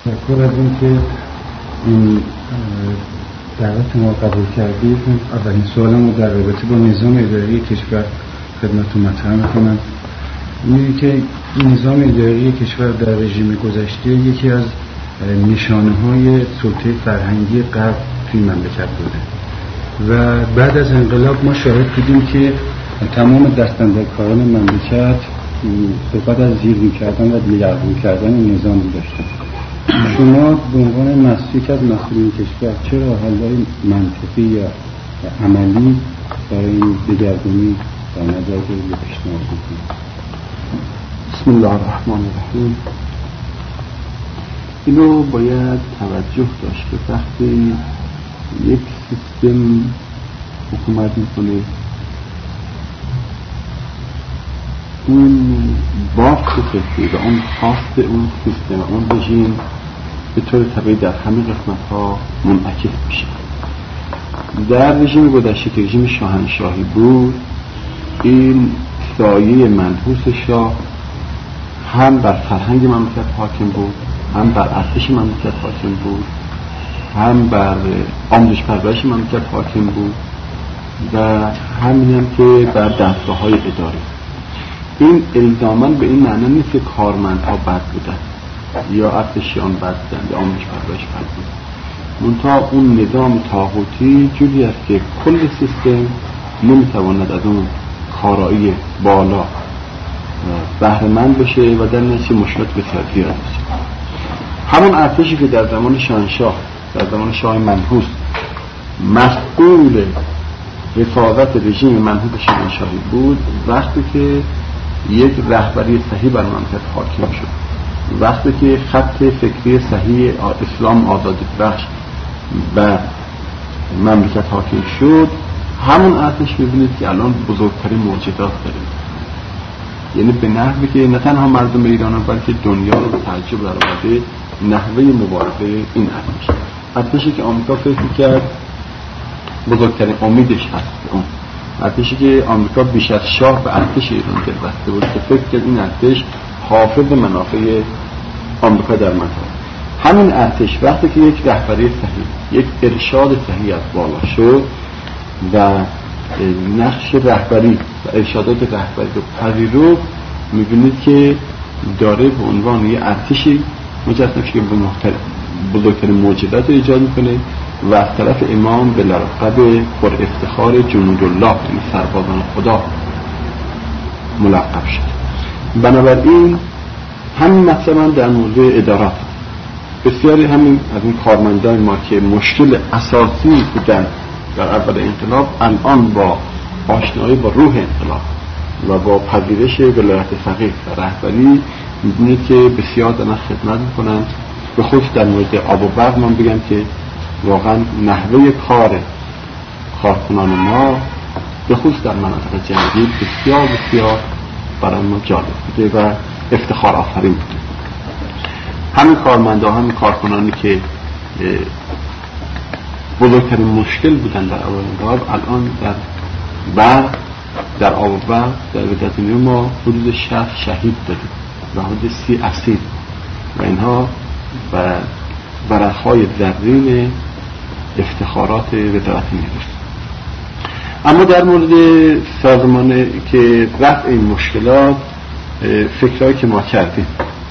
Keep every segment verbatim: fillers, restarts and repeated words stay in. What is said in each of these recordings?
تشکر از این که این دعوت ما قبول کردید. اولین سوالم رو در رابطه با نظام اداری کشور خدمتتون مطرح می‌کنم. می‌بینید که نظام اداری کشور در رژیم گذشته یکی از نشانه‌های سلطه فرهنگی غرب توی مملکت بوده و بعد از انقلاب ما شاهد بودیم که تمام دستاندرکاران مملکت صحبت از زیر می‌کردن و دیگرگون کردن این نظام داشتن. شما به عنوان مسئول از مسئولین کشور چه راه حل‌های منطقی یا عملی برای این دگرگونی در نظر گرفته پیشنهاد می‌کنید؟ بسم الله الرحمن الرحیم. اینو باید توجه داشت که وقتی یک سیستم حکومت میکنه اون بافت فکری و اون خواست اون سیستم و اون رژیم به طور طبیعی در همه قسمت ها منعکس میشه. در رژیم گذشته که رژیم شاهنشاهی بود، این سایه منحوس شاه هم بر فرهنگ مملکت حاکم بود، هم بر ارتش مملکت حاکم بود، هم بر آموزش پرورش مملکت حاکم بود و همین هم که بر دستگاه‌های اداری. این الزاماً به این معنی نیست که کارمندها بد بودن یا ارتشیان بد بودن یا آموزش پرورش بد بودن. منتها اون نظام طاغوتی جوری است که کل سیستم نمیتواند از اون کارایی بالا بهره‌مند بشه و در نتیجه مشکلات بسیار زیاد بشه. همون ارتشی که در زمان شاهنشاه، در زمان شاه منحوس مسئول حفاظت رژیم منحوس شاهنشاهی بود، وقتی که یک رهبری صحیح بر مملکت حاکم شد، وقتی که خط فکری صحیح اسلام آزادی بخش بر مملکت حاکم شد، همون ارتش می‌بینید که الان بزرگترین معجزات داره. یعنی به نحوی که نه تنها مردم ایران بلکه دنیا رو به تعجب در آورده نحوه مبارزه این ارتش. ارتشی که آمریکا فکر می‌کرد بزرگترین امیدش هست، اون ارتشی که آمریکا بیش از شاه به ارتش ایران دل بسته بود که فکر کرد این ارتش حافظ منافع آمریکا در منطقه. همین ارتش وقتی که یک رهبری صحیح، یک ارشاد صحیح از بالا شد و نقش رهبری و ارشادات رهبری رو پذیرفت، می‌بینید که داره به عنوان یک ارتشی مجسم شده که بزرگترین معجزات رو ایجاد می‌کنه و از طرف امام به لقب پر افتخار جنود الله، یعنی سربازان خدا ملقب شد. بنابراین همین مثلا در موضوع ادارات بسیاری همین از این کارمندان ما که مشکل اساسی بودن در اول انقلاب، الان با آشنایی با روح انقلاب و با پذیرش ولایت فقیه و رهبری می‌بینید که بسیار دارن خدمت می‌کنن. به خصوص در مورد آب و برق من بگم که واقعا نحوه کار کارکنان ما به خصوص در مناطق جنگی بسیار بسیار برای ما جالب بوده و افتخار آفرین بوده. همین کارمندا، همین کارکنانی که بزرگترین مشکل بودن در اول انقلاب، الان در برق، در آب و برق در ولایت ما حدود شصت شهید دادیم و حدود سی اسیر و اینها و برخهای زرین افتخارات وزارت نیروست. اما در مورد سازمان که رفع این مشکلات فکرهایی که ما کردیم،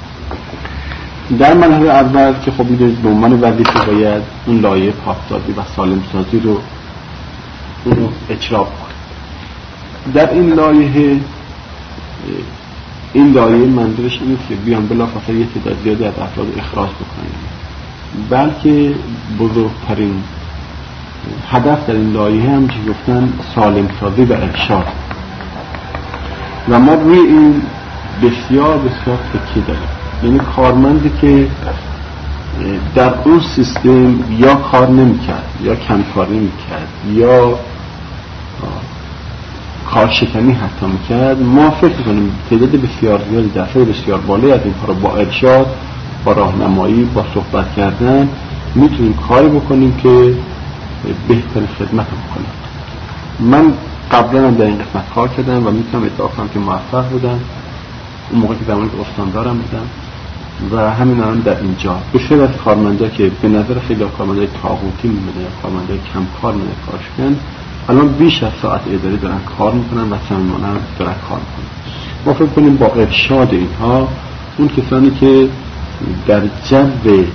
در مرحله اول که خب میدونید به عنوان وظیفه باید اون لایحه پاکسازی و سالمسازی رو اونو اجرا کنیم. در این لایحه این لایحه منظورش اینه که بیان بلافاصله یه تعداد زیادی از افراد اخراج بکنیم، بلکه بزرگترین هدف در این لایحه هم چی گفتن سالمسازی و ارشاد و ما روی این بسیار بسیار تکیه داریم. یعنی کارمندی که در اون سیستم یا کار نمی‌کرد یا کمکاری می‌کرد یا کارشکنی حتی می‌کرد، ما فکر می‌کنیم تعداد بسیار زیادی دفعه بسیار بالایی از اینها رو با ارشاد، با راهنمایی، با صحبت کردن میتونیم کاری بکنیم که بهترین خدمت بکنیم. من قبلا هم در این قسمت کار کردم و میتونم ادعا کنم که موفق بودم. اون موقع که زمانی که استاندارم بودم و همین هم در اینجا بسیار از کارمندا که به نظر خیلی کارمندای طاغوتی میمونه یا کارمندای کم کار میمونه کارشون الان بیش از ساعت اداری دارن کار میکنن و صمیمانه دارن کار میکنن. ما فکر کنیم با ارشاد اینها اون کسانی که در جو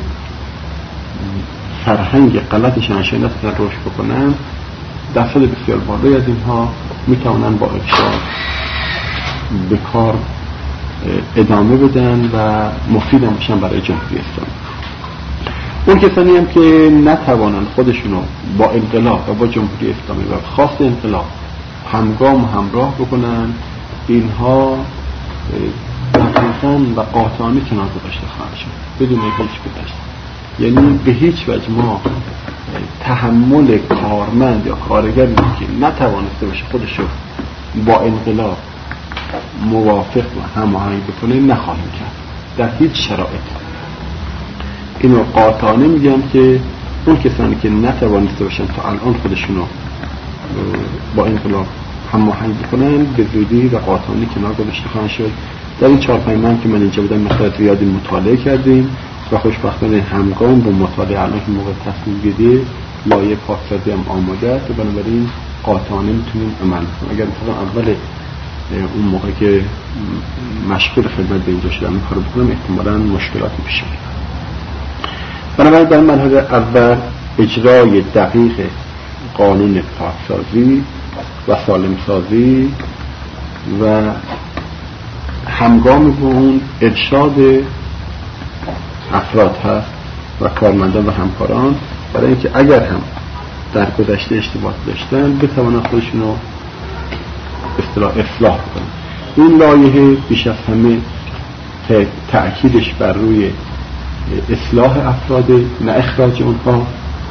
فرهنگ غلطشان نشون نتونن رشد بکنن درصد بسیار بالایی از اینها میتونن با ارشاد به کار ادامه بدن و مفید هم بشن برای جمهوری اسلامی. اون کسانی هم که نتوانن خودشونو با انقلاب و با جمهوری اسلامی و خواست انقلاب همگام و همراه بکنن اینها دقیقاً و قاطعانه کنار گذاشته خواهند شد بدون هیچ گذشته. یعنی به هیچ وجه ما تحمل کارمند یا کارگری که نتوانسته باشه خودشو با انقلاب موافق و هماهنگ بکنه نخواهیم کرد در هیچ شرایط. اینو قاطعانه میگم که اون کسانی که نتوانسته باشن تا الان خودشونو با انقلاب هماهنگ بکنن به زودی و قاطعانه کنار گذاشته خواهند شد. در این چهار پنج ماه که من اینجا بودم مقدار زیادی مطالعه کردیم و خوشبختانه همگام با مطالعه الان که موقع تصمیم گیری لایه پاکسازی هم آماده است و بنابراین قاطعانه میتونیم عمل کنیم. اگر مثلا اول اون موقع که مشغول خدمت به اینجا شدم این کارو بکنم احتمالاً مشکلاتی پیش میاد. بنابراین در مرحله اول اجرای دقیق قانون پاکسازی و سالمسازی و همگام با اون ارشاد افراد هست و کارمندان و همکاران برای اینکه اگر هم در گذشته اشتباه داشتن بتوانن خودشونو اصطلاح اصلاح کنن. این لایحه بیش از همه تأکیدش بر روی اصلاح افراد نه اخراج اونها.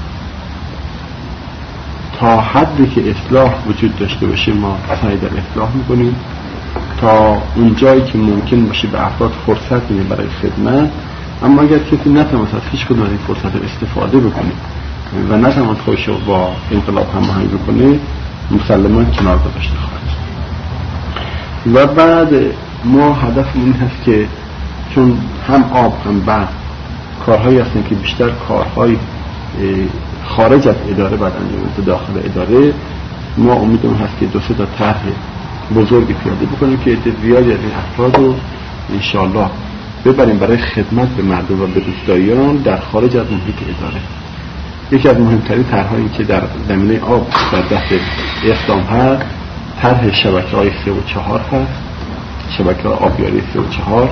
تا حدی که اصلاح وجود داشته باشه ما سعی در اصلاح میکنیم تا اون جایی که ممکن باشه به افراد فرصت میدیم برای خدمت. اما اگر کسی نتواند از هیچ کدوم از این فرصت استفاده بکنه و نتواند خودش رو با انقلاب هماهنگ بکنه مسلماً کنار گذاشته خواهد. و بعد ما هدف این هست که چون هم آب هم برق کارهایی هستن که بیشتر کارهای خارج از اداره بعد انجام بشه داخل اداره، ما امیدمون هست که دو سه تا طرح بزرگی پیاده بکنیم که عده زیادی از این افراد رو انشاءالله ببریم برای خدمت به مردم و به روستاییان در خارج از محیط اداره. یکی از مهمترین طرح‌هایی که در زمینه آب در دست اقدام هست طرح شبکه‌های سه و چهار هست، شبکه‌های آبیاری سه و چهار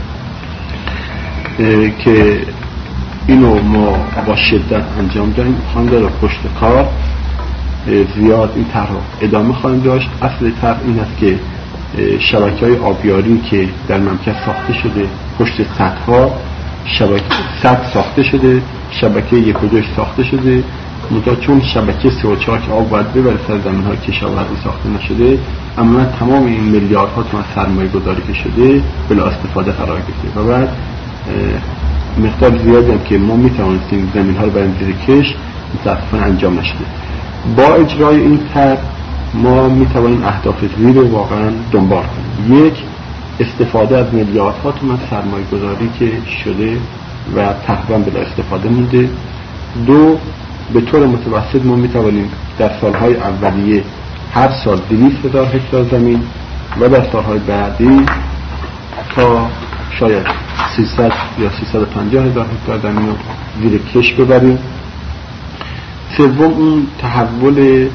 که اینو ما با شدت انجام دادیم. خواهیم داره پشت کار زیاد این طرح ادامه خواهیم داشت. اصل طرح این است که شبکه‌های آبیاری که در مملکت ساخته شده پشت سدها شبکه سد ساخته شده، شبکه یک و دوش ساخته شده، منتها چون شبکه سه و چهار که آب باید ببره سر زمین‌های کشاورزی ساخته نشده، اما تمام این میلیاردها تومان سرمایه گذاری که شده بلا استفاده قرار گرفته و بعد مقدار زیادی هم که ما میتوانستیم زمین‌ها رو بریم زیر کش متاسفانه انجام نشده. با اجرای این طرح ما میتوانیم اهداف زیر واقعا دنبال کنیم. یک، استفاده از میلیاردها تومان سرمایه گذاری که شده و تقریبا بلا استفاده مونده. دو، به طور متوسط ما میتوانیم در سالهای اولیه هر سال دویست هزار هکتار زمین و در سالهای بعدی تا شاید سیصد یا سیصد و پنجاه هزار هکتار زمین رو زیر کش ببریم. سوم، اون تحول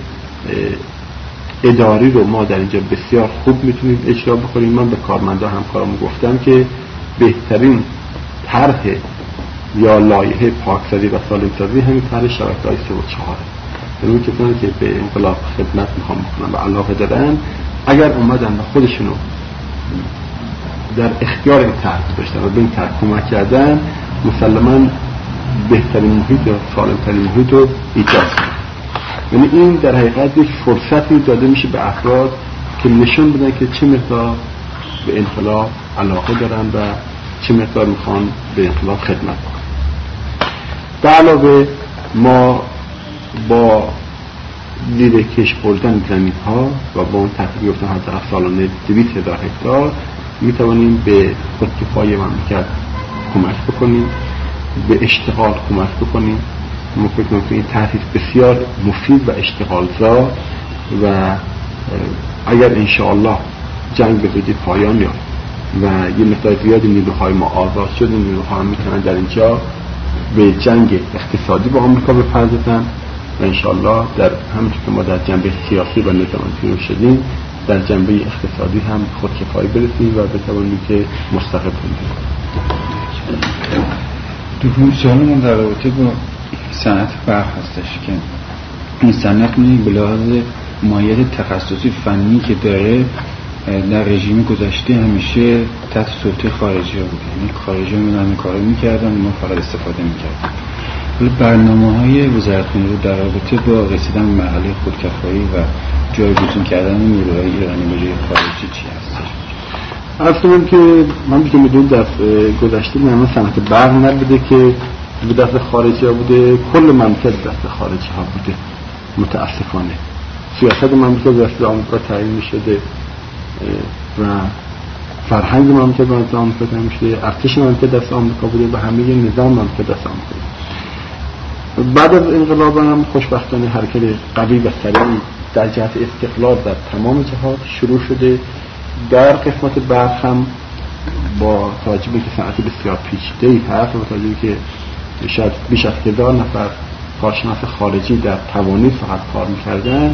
اداری رو ما در اینجا بسیار خوب میتونیم اجرا بکنیم. من به کارمندا همکارامو گفتم که بهترین طرح یا لایحه پاکسازی و سالمسازی همین طرح شبکه‌های سه و چهار. یعنی کسانی که به انقلاب خدمت میخوام بکنن و علاقه دارن اگر اومدن و خودشونو در اختیار این طرح داشتن و به این طرح کمک کردن مسلماً بهترین محیط یا سالمترین محیط رو ایجاد کنن. یعنی این در حقیقت یک فرصتی داده میشه به افراد که نشون بدن که چه مقدار به انقلاب علاقه دارن و چه مقدار میخوان به انقلاب خدمت کنن. به علاوه ما با زیر کش بردن زمین ها و با اون تحقیق گفتن حداقل سالانه دویست هزار هکتار میتوانیم به خودکفایی مملکت کمک بکنیم، به اشتغال کمک بکنیم. ما فکر می‌کنیم این طرح بسیار مفید و اشتغالزا و اگر انشاءالله جنگ به زودی پایان یافت و یه مقدار زیادی نیروهای ما آزاد شد، این نیروها میتونن در اینجا به جنگ اقتصادی با آمریکا بپردازن و انشاءالله در همونطور که ما در جنبه سیاسی و نظامی پیروز شدیم در جنبه اقتصادی هم خودکفایی برسیم و بتوانیم که مستقل بشیم. دوم سوالمون در رابطه با صنعت برق هستش که این صنعت به لحاظ مایه تخصصی فنی که داره در رژیم گذشته همیشه تحت سلطه خارجی ها بوده، یعنی خارجی ها میدن کارو میکردن ما فقط استفاده میکردن. ولی برنامه های وزارت نیرو در رابطه با رسیدن به مرحله خودکفایی و جایگزین کردن نیروهای ایرانی به جای خارجی چی هستش؟ اصلا که من بیشتر میدونم در گذشته نمه صنعت برق نبوده که به دست خارجی ها بوده، کل مملکت دست خارجی ها بوده. متاسفانه سیاست مملکت دست آمریکا تعیین میشده و فرهنگ مملکت دست آمریکا تعیین میشده، ارتش مملکت دست آمریکا بوده و همه نظام مملکت دست آمریکا. بعد از انقلاب هم خوشبختانه حرکت قوی و سریعی در جهت استقلال در تمام جهات شروع شده. در قسمت برق هم با توجه به که صنعت بسیار پیچیده‌ای هست و با توجه که شاید بیش از هزار نفر کارشناس خارجی در توانید فقط کار می‌کردن،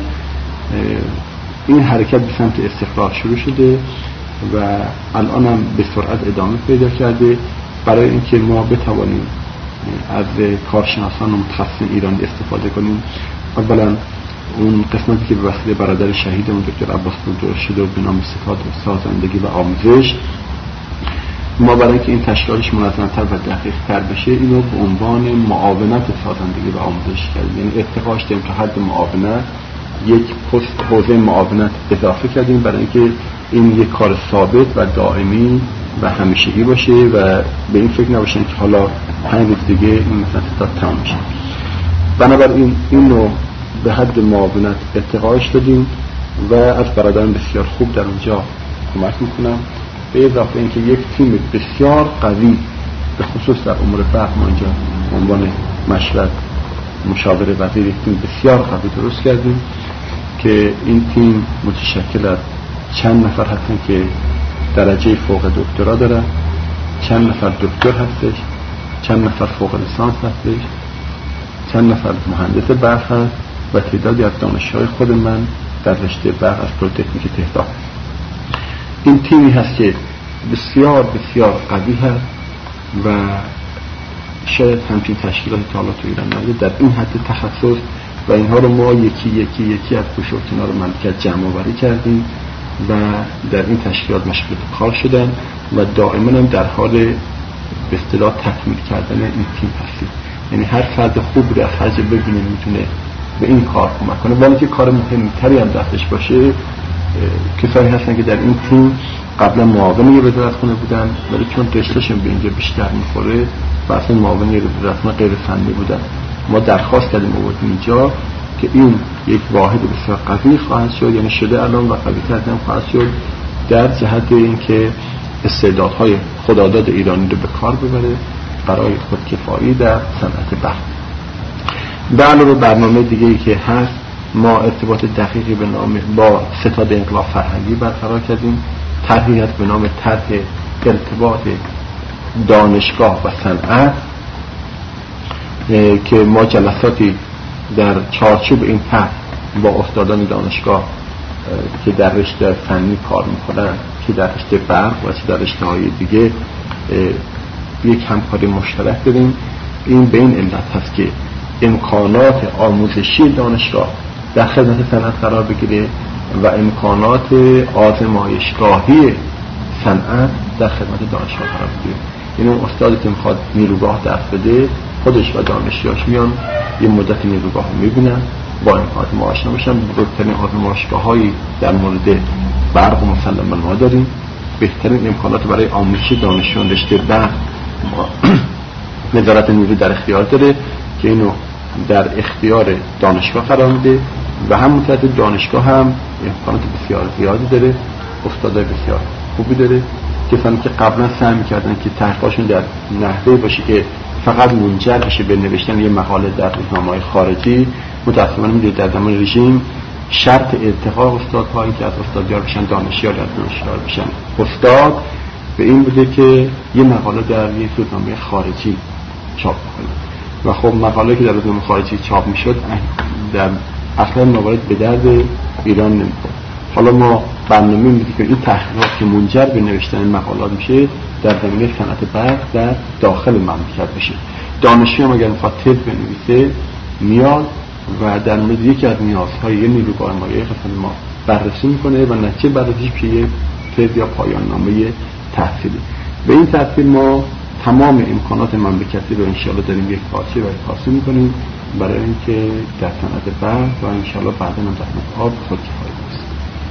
این حرکت به سمت استقلال شروع شده و الان هم به سرعت ادامه پیدا کرده. برای اینکه ما بتوانیم از کارشناسان و متخصصین ایرانی استفاده کنیم، اولا اون قسمتی که به وسیله برادر شهیدمون دکتر عباس پور درست شده و به نام ستاد سازندگی و آموزش، ما برای اینکه این تشکیلش منظم‌تر و دقیق‌تر بشه اینو به عنوان معاونت سازندگی و آموزش کردیم، یعنی ارتقاش دادیم تا حد معاونت، یک پست حوزه معاونت اضافه کردیم برای اینکه این یک کار ثابت و دائمی و همیشگی باشه و به این فکر نباشن که حالا پنج روز دیگه این مثلا ستاد تمام میشه. بنابراین اینو به حد معاونت ارتقاش دادیم و از برادران بسیار خوب در اونجا کمک میکنم. به اضافه اینکه یک تیم بسیار قوی به خصوص در امور برق ما اینجا عنوان مشورت مشاور وزیر یک تیم بسیار قوی درست کردیم که این تیم متشکل از چند نفر هستن که درجه فوق دکترا دارن، چند نفر دکتر هستش، چند نفر فوق لیسانس هستش، چند نفر مهندس برق هست و تعدادی از دانشجوهای خود من در رشته برق از پلی‌تکنیک تهران. این تیمی هست که بسیار بسیار قوی هست و شاید همچین تشکیلات تا حالا تو ایران نبوده در این حد تخصص و اینها رو ما یکی یکی یکی از گوشه و کنار مملکت جمع آوری کردیم و در این تشکیلات مشغول کار شدن و دائما هم در حال به اصطلاح تکمیل کردن این تیم هستیم. یعنی هر فرد خوب رو از هر جا ببینه میتونه به این کار کمک کنه، ولی که کار مهمتری هم دستش باشه. کسانی هستن که در این تیم قبلا معاون وزارتخونه بودن ولی چون رشتهشون به اینجا بیشتر میخوره و اصلا معاون وزارتخونه غیر فنی بودن، ما درخواست کردیم آوردیم اینجا که این یک واحد بسیار قوی خواهد شد، یعنی شده الان و قوی تر هم خواهد شد در جهت اینکه استعدادهای خداداد ایرانی رو به کار ببره برای خودکفایی در صنعت برق. به علاوه برنامه دیگه‌ای که هست، ما ارتباط دقیقی به نام با ستاد انقلاب فرهنگی برقرار کردیم، طرحی هست به نام طرح ارتباط دانشگاه و صنعت که ما جلساتی در چارچوب این طرح با استادان دانشگاه که در رشته فنی کار میکنن، که در رشته برق و چه در رشته های دیگه، یک همکاری مشترک داریم. این به این علت هست که امکانات آموزشی دانشگاه در خدمت صنعت قرار بگیره و امکانات آزمایشگاهی صنعت در خدمت دانشگاه قرار بگیره. یعنی اون استادی که میخواد نیروگاه درس بده خودش و دانشجوهاش میان یه مدت نیروگاه رو میبینن، با امکانات ما آشنا بشن. بزرگترین آزمایشگاه‌هایی در مورد برق و مسلما ما داریم. بهترین امکانات برای آموزش دانشجویان رشته برق وزارت نیرو در اختیار داره که اینو در اختیار دانشگاه قرار میده و همون طرف دانشگاه هم امکانات بسیار زیادی داره، استادای بسیار خوبی داره کسانی که قبلا سعی می‌کردن که تحقیقاتشون در نحوه باشه که فقط منجر بشه به نوشتن یه مقاله در روزنامه‌های خارجی، متأسفانه می‌دونید در زمان رژیم شرط ارتقا استادها که از استادیار بشن دانشیار، از دانشیار بشن استاد، به این بوده که یه مقاله در یه روزنامه خارجی چاپ کنه و خب مقاله که در روزنامه خارجی چاپ میشد در اصلا موارد به درد ایران نمی‌خورد. حالا ما برنامه می‌دیم که این تحقیقات که منجر به نوشتن مقالات میشه در زمینه صنعت برق در داخل مملکت بشه. دانشجو هم اگر می‌خواد تز بنویسه میاد و در مورد یکی از نیازهای یه نیروی مایع قسم ما بررسی میکنه و نتیجه بررسیش که یه تز یا پایان نامه تحصیلی. به این ترتیب ما تمام امکانات مملکتی رو انشاءالله داریم یک پارچه و پارچه میکنیم برای اینکه در صنعت برق و انشاءالله بعدا هم در آب خودکفایی باشیم.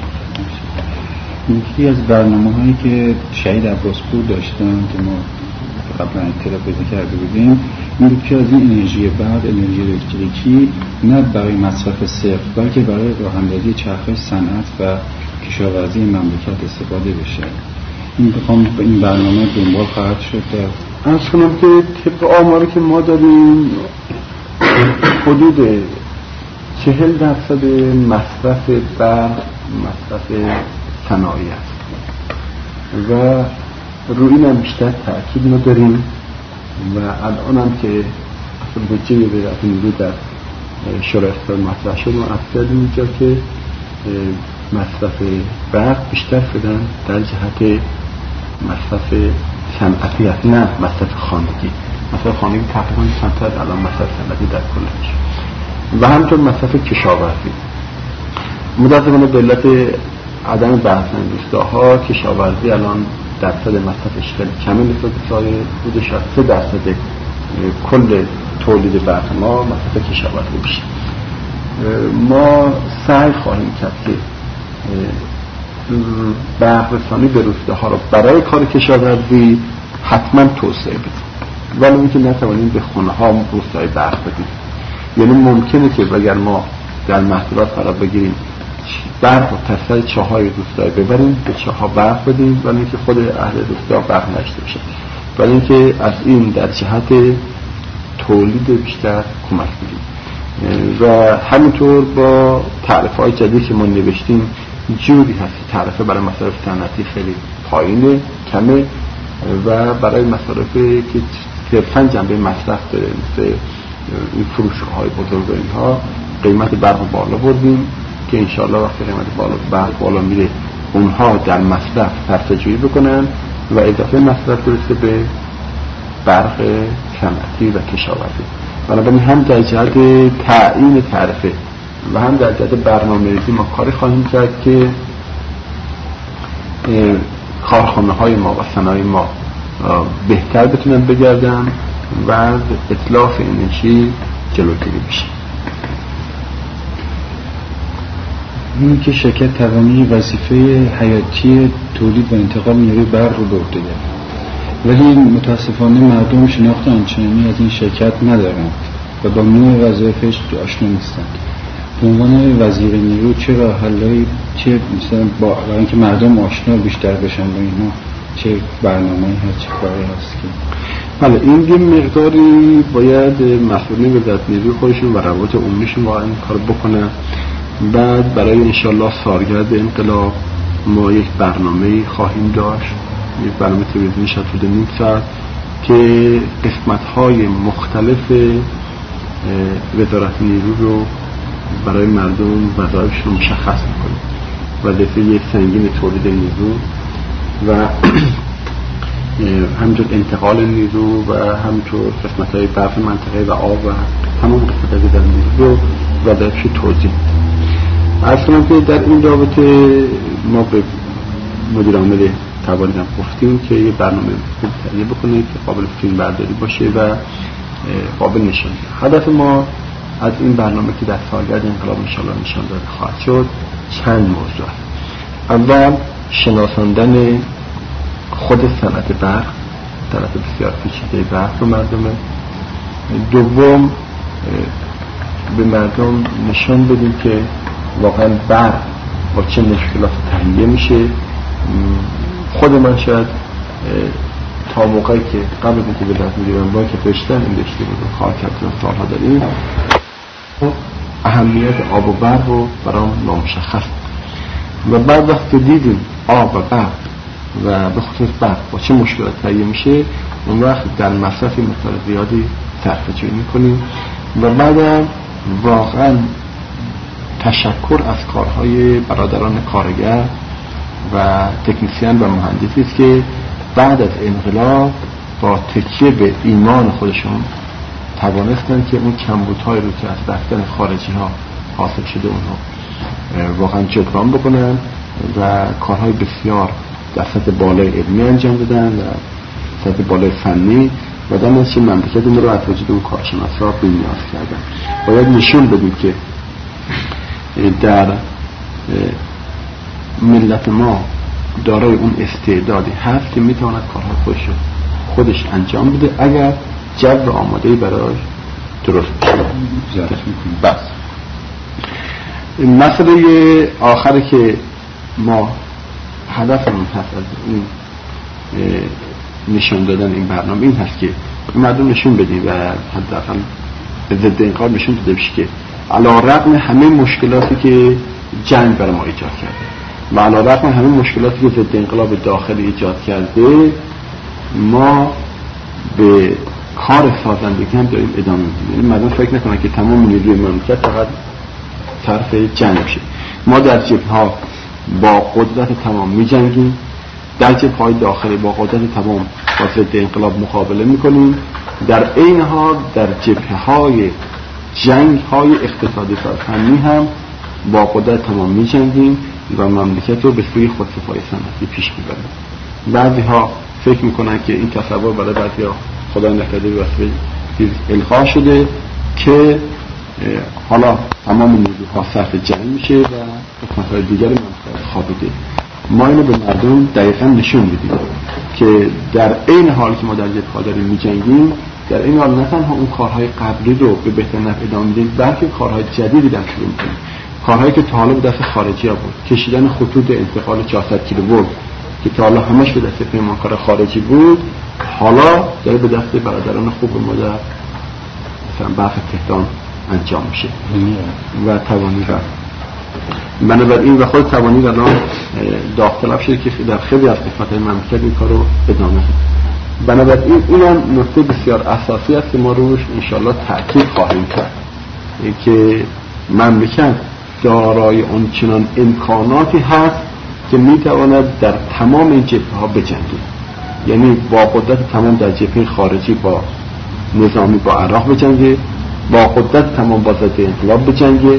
یکی از برنامه‌هایی که شهید عباسپور داشتن که ما قبلا اطلاع پیدا کرده بودیم این بود که از این انرژی برق، انرژی الکتریکی نه برای مصرف صرف بلکه برای راه اندازی چرخه صنعت و کشاورزی مملکت استفاده بشه. این بخوام به این برنامه دنبال خواهد شد. در از کنم که طبق آماری که ما داریم حدود چهل درصد مصرف برق مصرف صنایعی است و روی این هم بیشتر تأکید ما داریم و الان هم که اصلا بودجه وزارت نیرو در شورای اقتصاد مطرح شد ما اصلا اینجا که مصرف برق بیشتر شدن در جهت مصرف صنعتی است، نه مصرف خانگی. مصرف خانگی تقریبا چند تا الان مصرف صنعتی در کلش و همینطور مصرف کشاورزی. متأسفانه به علت عدم بحث روستاها کشاورزی الان درصد مصرفش خیلی کمه نسبت به سایر بوده، شاید سه درصد کل تولید برق ما مصرف کشاورزی بشه. ما سعی خواهیم کرد که برق رسانی به روستاها رو برای کار کشاورزی حتما توسعه بدیم، ولی اینکه نتوانیم به خونه ها روستای برق بدیم. یعنی ممکنه که اگر ما در محصولات قرار بگیریم برق و تصل چاهای روستایی ببریم به چاها برق بدیم ولی اینکه خود اهل روستا برق نشته باشه، ولی اینکه از این در جهت تولید بیشتر کمک بدیم. و همینطور با تعرفه های جدید که ما نوشتیم جوری هست تعرفه برای مصارف صنعتی خیلی پایینه، کمه و برای مصارفی که صرفاً جنبه مصرف داره مثل این فروشگاه های بزرگ و اینها قیمت برق بالا بردیم که انشاءالله وقتی قیمت بالا برق بالا میره اونها در مصرف صرفه‌جویی بکنن و اضافه مصرف برسه به برق صنعتی و کشاورزی. بنابراین هم در جهت تعیین تعرفه و هم در جهت برنامه‌ریزی ما کاری خواهیم کرد که کارخانه های ما و صنایع ما بهتر بتونن بگردن و اتلاف انرژی جلوگیری بشه. این که شرکت توانی وظیفه حیاتی تولید و انتقال نیروی برق رو به عهده داره، ولی متاسفانه مردم شناخت آنچنانی از این شرکت ندارند و با نوع وظایفش آشنا نیستند. به عنوان وزیر نیرو چه راه حلایی، چه مثلا با برای اینکه مردم آشنا بیشتر بشن با اینا چه برنامه‌ای هست، چه کاری هست که بله این یه مقداری باید مسئولین وزارت نیروی خودشون و روابط عمومیشون با این کار بکنن. بعد برای انشالله سالگرد انقلاب ما یک برنامه خواهیم داشت، یک برنامه تلویزیونی شد حدود نیم ساعت که قسمت‌های مختلف وزارت نیرو رو برای مردم وظایفش رو مشخص می‌کنیم. وظیفه یک سنگین تولید نیرو و همینطور انتقال نیرو و همینطور قسمت‌های برق منطقه و آب و تمام قسمت‌های در نیرو رو وظایفش توضیح. اصلا که در این رابطه ما به مدیر عامل تواریدم گفتیم که یه برنامه خوب تهیه بکنه که قابل فیلم برداری باشه و قابل نشان دهنده. هدف ما از این برنامه که در سالگرد انقلاب انشاءالله نشان داده خواهد شد چند موضوع. اول شناساندن خود صنعت برق، صنعت بسیار پیچیده برق رو مردمه. دوم به مردم نشان بدیم که واقعا برق با چه مشکلات تهیه میشه. خود من شاید تا موقعی که قبل از اینکه به دست می‌گیرم با که داشتن این رشته رو کار کردن سالها داریم، اهمیت آب و برق رو برام نامشخص و بعد وقتی دیدیم آب و برق و به خصوص برق با چه مشکلات تهیه میشه، اون وقت در مصرف مقدار زیادی صرفه جویی میکنیم و بعدم واقعا تشکر از کارهای برادران کارگر و تکنیسیان و مهندسی است که بعد از انقلاب با تکیه به ایمان خودشون توانستن که اون کمبودهای رو که از رفتن خارجی ها حاصل شده اونها واقعا جبران بکنن و کارهای بسیار در سطح بالای علمی انجام دادن و سطح بالای فنی و در نتیجه مملکت اون رو از وجود اون کارشناسا بی‌نیاز کردن. باید نشون بدیم که در ملت ما دارای اون استعدادی هست که میتواند کارهای خودش خودش انجام بده اگر جو آماده‌ای برای درست بشه. بس مسئله آخری که ما هدفمون هست از این نشون دادن این برنامه این هست که مردم نشون بدیم و حداقل ضد انقلاب نشون داده بشه که علی رغم همه مشکلاتی که جنگ برای ما ایجاد کرده و علی رغم همه مشکلاتی که ضد انقلاب داخلی ایجاد کرده، ما به کار سازندگی هم داریم ادامه میدیم. یعنی مردم فکر نکنن که تمام نیروی مملکت فقط طرف جنگ میشه. ما در جبهه‌ها با قدرت تمام میجنگیم، در جبهه‌های داخلی با قدرت تمام با ضد انقلاب مقابله میکنیم، در عین حال در جبهه‌های جنگ‌های اقتصادی و فنی هم با قدرت تمام میجنگیم و مملکت رو به سوی خودکفایی صنعتی پیش میبریم. بعضی‌ها فکر میکنن که این تصور برای بعضی‌ها خدا نکرده به واسطه القا شده که حالا تمام نیروها صرف جنگ میشه و قسمت‌های دیگر مملکت خوابیده. ما اینو به مردم دقیقاً نشون میدیم که در این حال که ما در جبهه‌ها داریم میجنگیم، در این حال نه تنها اون کارهای قبلی رو به بهتر نحو ادامه میدیم، بلکه کارهای جدیدی در شروع میکنیم. کارهایی که تا حالا به دست خارجی‌ها بود، کشیدن خطوط انتقال چهارصد کیلوولت که تا حالا همش به دست پیمانکار خارجی بود، حالا داره به دست برادران خوب ما در مثلا برق تهران انجام میشه و توانی را بنابراین و خود توانی را داوطلب شده که در خیلی از قسمت‌های مملکت این کار رو ادامه بده. بنابراین این هم نکته بسیار اساسی است که ما روش انشالله تأکید خواهیم کرد که مملکت دارای اون چنان امکاناتی هست که میتواند در تمام این جبهه‌ها بجنگه، یعنی با قدرت تمام در جبهه خارجی با نظامی با عراق بجنگه، با قدرت تمام با ضد انقلاب بجنگه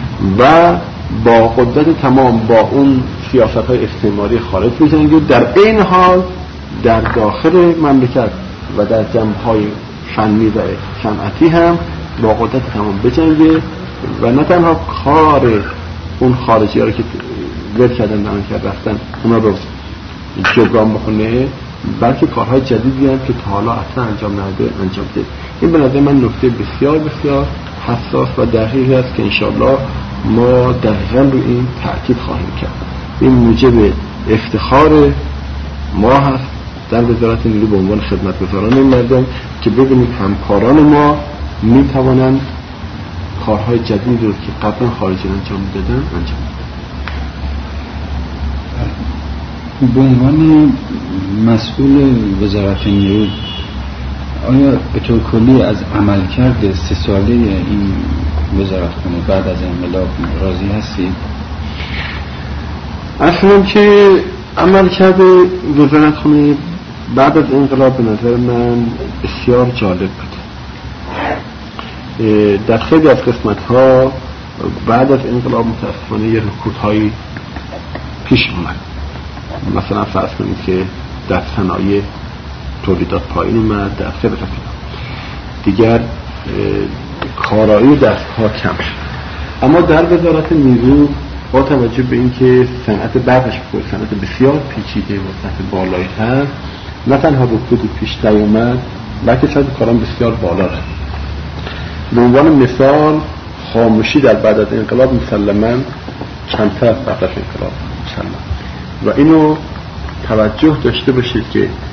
و با قدرت تمام با اون سیاست‌های استعماری خارج بجنگه، در این حال در داخل مملکت و در جنبه‌های فنی و صنعتی هم با قدرت تمام بجنگه و نه تنها کار اون خارجی ها رو که ول کردن دارن که رفتن اونا رو جبران بکنه، بلکه کارهای جدیدی هم که تا حالا اصلا انجام نده انجام ده. این به نظر من نکته بسیار بسیار حساس و دقیقی است که انشاءالله ما دقیقا رو این تأکید خواهیم کرد. این موجب افتخار ما هست در وزارت نیرو به عنوان خدمتگزاران این مردم که ببینید همکاران ما می توانند کارهای جدید رو که قبلا خارجی انجام دادن انجام بدن. به عنوان مسئول وزارت نیرو، آیا به طور کلی از عملکرد سه ساله این وزارتخانه بعد از انقلاب راضی هستید؟ اصلا که عملکرد وزارتخانه بعد از انقلاب به نظر من بسیار جالب بود. در خیلی از قسمت‌ها بعد از انقلاب متاسفانه یه رکودهایی پیش اومد. مثلا فرض کنید که در صنایع تولیدات پایین اومد، در خیلی قسمت‌ها دیگر کارایی دستگاه کم شد. اما در وزارت نیرو با توجه به اینکه صنعت برقش بود صنعت بسیار پیچیده و سطح بالایی هست، نه تنها رکود پیش نیامد بلکه سطح کاران بسیار بالا رفت. به عنوان مثال خاموشی در بعد از انقلاب مسلماً کمتر از قبل از انقلاب مسلماً و اینو توجه داشته باشید که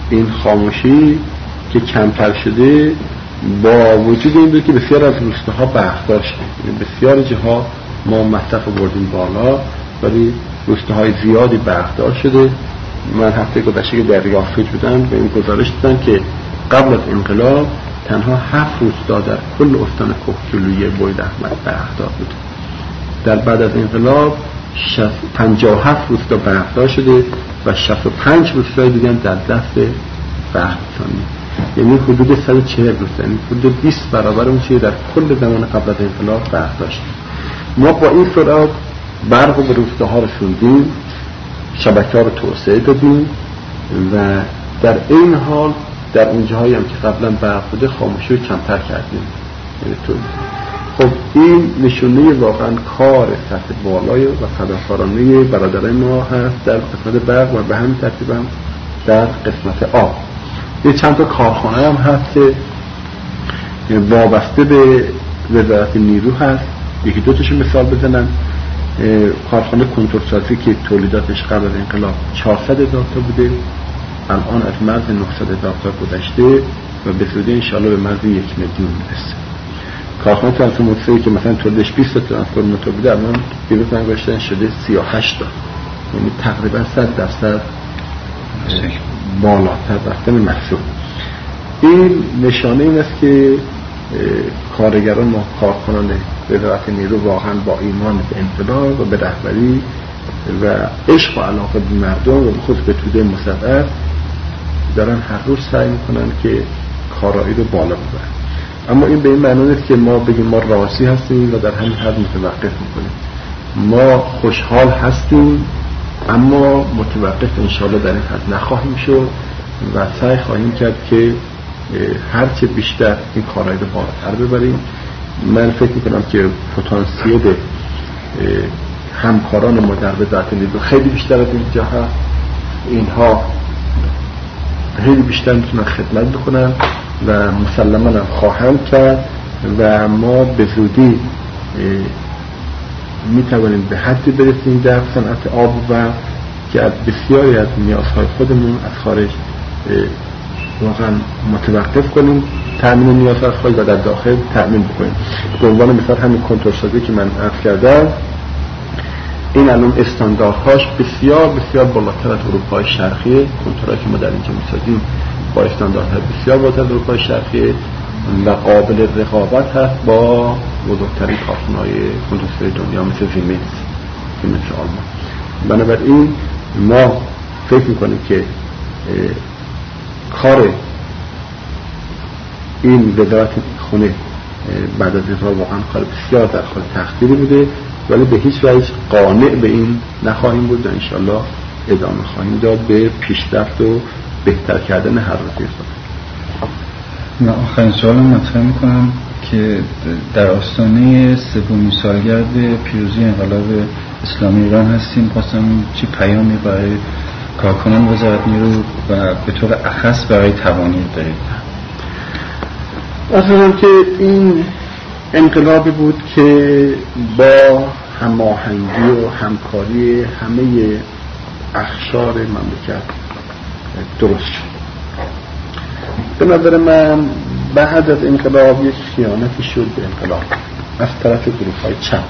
این خاموشی که کمتر شده با وجود این بود که بسیار از روستاها برخدار شده، یعنی بسیار جاها ما مصرف بردیم بالا ولی روستاهای زیادی برخدار شده. من هفته گذشته که در ریاض بودم به این گزارش دادم که قبل از انقلاب تنها هفت روستا در کل استان کوهگیلویه بوید احمد برخدار بود. در بعد از انقلاب پنجاه و هفت روستا برخدار شده و شصت و پنج روستای دیگر در دست برخدارانی، یعنی حدود صد و چهل روستا، یعنی حدود بیست برابر اون چیزی در کل زمان قبل از انقلاب برخدار شده. ما با این سرعت برق رو به روستاها رسوندیم، شبکه‌ها رو توسعه دادیم و در این حال در اون جاهایی هم که قبلا برق بوده خاموشی رو کمتر کردیم. یعنی تو خب این نشونه واقعا کار سطح بالای و فداکارانه برادران ما هست در قسمت برق و به همین ترتیب هم در قسمت آب. یه چند تا کارخانه هم هست که وابسته به وزارت نیرو هست. یکی دو تاشو مثال بزنم. کارخانه کنتورسازی که تولیداتش قبل از انقلاب چهارصد هزار تا بوده، الان از مرز نهصد هزار تا گذشته و به زودی انشاءالله به مرز یک میلیون میرسه. کارخانه ترانسفورماتوری که مثلا تولیدش بیست تا ترانسفورماتور بوده الان دیروز نگذشته شده سی و هشت تا، یعنی تقریبا صد درصد بالاتر رفتن محصول. این نشانه این است که کارگران و کارکنان وزارت نیرو واقعا با ایمان به انقلاب و به رهبری و عشق و علاقه به مردم و به خود به توده مصدق دارن هر روز سعی میکنن که کارایی رو بالا ببرن. اما این به این معنی نیست که ما بگیم ما راضی هستیم و در همین حد متوقف میکنیم. ما خوشحال هستیم اما متوقف انشاءالله در این حد نخواهیم شد و سعی خواهیم کرد که هرچه بیشتر این کارایی رو بالاتر ببریم. من فکر میکنم که پتانسیل همکاران ما در وزارت نیرو خیلی بیشتر از اینجا هست. اینها خیلی بیشتر میتونن خدمت بکنن و مسلماً هم خواهند کرد و ما به زودی میتوانیم به حدی برسیم در صنعت آب و که از بسیاری از نیازهای خودمون از خارج واقعا متوقف کنیم تأمین نیازهای خارج و در داخل تأمین بکنیم. به عنوان مثال همین کنتورسازی که من عرض کردم، این الان استانداردهاش بسیار بسیار بالاتر از اروپای شرقی. کنتورایی که ما در اینجا میسازیم با استانداردهای بسیار بالاتر از اروپای شرقی و قابل رقابت هست با بزرگترین کارخانه‌های کنتورسازی دنیا مثل زیمنس که مثل آلمان. بنابراین ما فکر میکنیم که کار این وزارت خونه بعد از انقلاب واقعا کار بسیار در حال تقدیری بوده، ولی به هیچ وجه قانع به این نخواهیم بود و انشالله ادامه خواهیم داد به پیشرفت و بهتر کردن هر روزی خود. من آخرین سوالم مطرح میکنم که در آستانه سومین سالگرد پیروزی انقلاب اسلامی ایران هستیم. خواستم چی پیامی برای کارکنان وزارت نیرو و به طور اخص برای توانیر دارید؟ اصلا که این انقلابی بود که با هماهنگی و همکاری همه اقشار مملکت درست شد. به نظر من بعد از انقلاب یک خیانتی شد به انقلاب از طرف گروه‌های چپ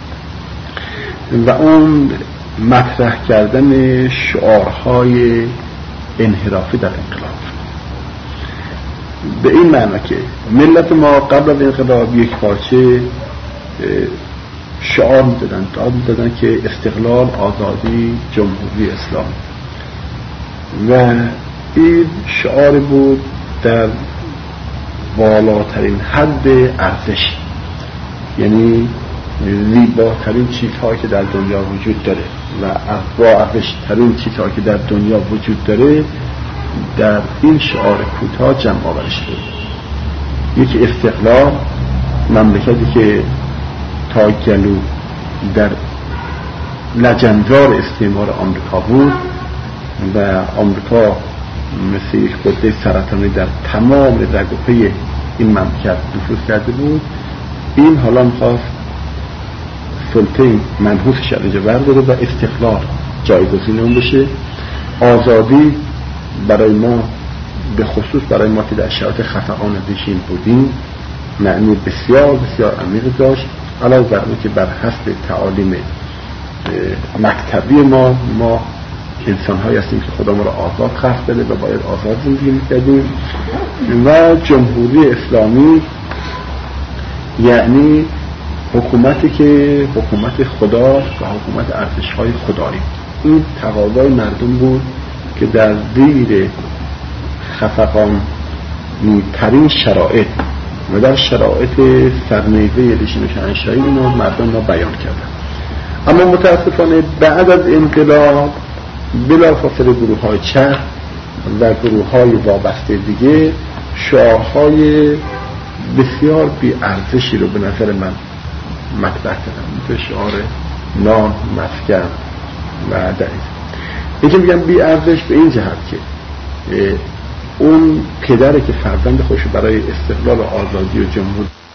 و اون مطرح کردن شعارهای انحرافی در انقلاب به این معنی که ملت ما قبل از انقلاب یک پارچه شعار می‌دادن داد می‌دادن که استقلال، آزادی، جمهوری اسلامی و این شعار بود در بالاترین حد ارزش، یعنی زیباترین چیزهایی که در دنیا وجود داره و با ارزشترین چیزهایی که در دنیا وجود داره در این شعار کوتاه جمع آورده شده. یکی استقلال، مملکتی که تا گلو در لجنزار استعمار آمریکا بود و آمریکا مثل یک غده سرطانی در تمام رگ و پی این مملکت نفوذ کرده بود. این حالا میخواست سلطه منحوسش از اینجا برداره و استقلال جایگزین اون بشه. آزادی برای ما به خصوص برای ما که در شرایط خفقان رژیم بودیم معنی بسیار بسیار عمیق داشت، علاوه بر اون که بر حسب تعالیم مکتبی ما ما انسان هایی هستیم که خدا ما را آزاد خلق داده و باید آزاد زندگی می‌کردیم. و جمهوری اسلامی یعنی حکومتی که حکومت خدا و حکومت ارزش‌های خدایی. این تقاضای مردم بود که در زیر خفقان ترین شرایط و در شرایط سرنیزه رژیم شاهنشاهی اینو مردم را بیان کردن. اما متاسفانه بعد از انقلاب بلافاصله گروه های چپ و گروه های وابسته دیگه شعارهای بسیار بی ارزشی رو به نظر من مطرح کردن، مثل شعار نان، مسکن و دریز. این که میگم بی ارزش به این جهت که اون پدره که فرزند خودش برای استقلال و آزادی و جمهوری